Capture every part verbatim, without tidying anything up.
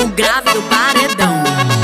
grave do paredão.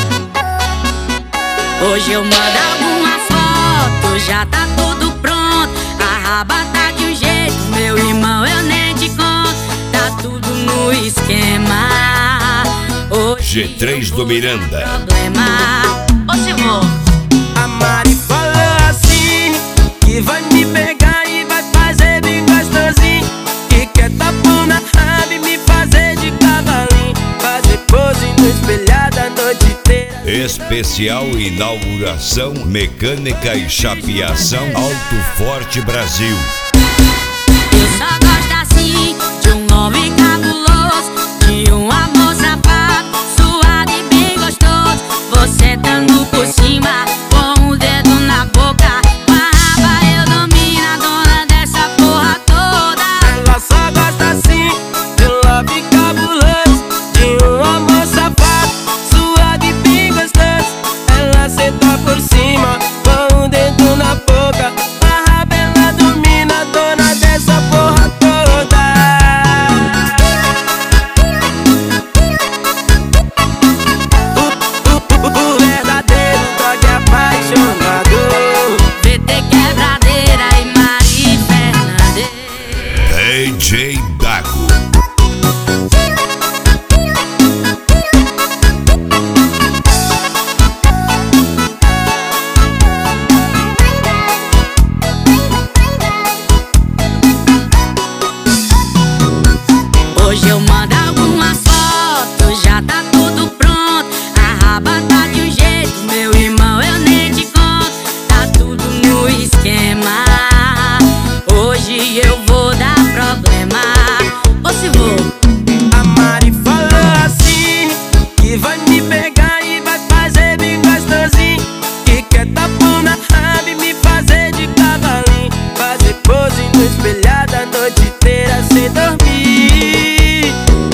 Hoje eu mando algumas fotos, já tá tudo pronto. A raba tá de um jeito, meu irmão, eu nem te conto. Tá tudo no esquema. Hoje G três do Miranda. Problema. Ô Silvô, a Mari falou assim, que vai me pegar e vai fazer bem gostosinho, que quer tapão na raba e me fazer de cavalinho, fazer pose no espelhado a noite inteira. Especial inauguração Mecânica e Chapeação Alto Forte Brasil. eu só gosto assim de um homem cabuloso, de um amor safado, suado e bem gostoso. Você dando por cima, com o dedo na boca, com a raba eu domino, a dona dessa porra toda. Ela só gosta assim de um love cabuloso, de um amor safado, suado e bem gostoso. Ela senta por cima, com o dedo na boca, com a raba ela domina, a dona dessa porra toda. O, o, o, o verdadeiro dog apaixonado. V T Quebradeira e Mari Fernandes. D J Dago. Hoje eu mando algumas fotos, já tá tudo pronto. A raba tá de um jeito, meu irmão, eu nem te conto. Tá tudo no esquema. Hoje eu vou dar problema. Ô Silvô, A Mari falou assim, que vai me pegar e vai fazer bem gostosinho, que quer tapão na raba e me fazer de cavalinho, fazer pose no espelhado a noite inteira sem dormir.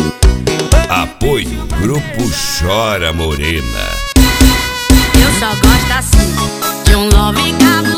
Apoio Grupo Chora Morena. eu só gosto assim de um love cabuloso,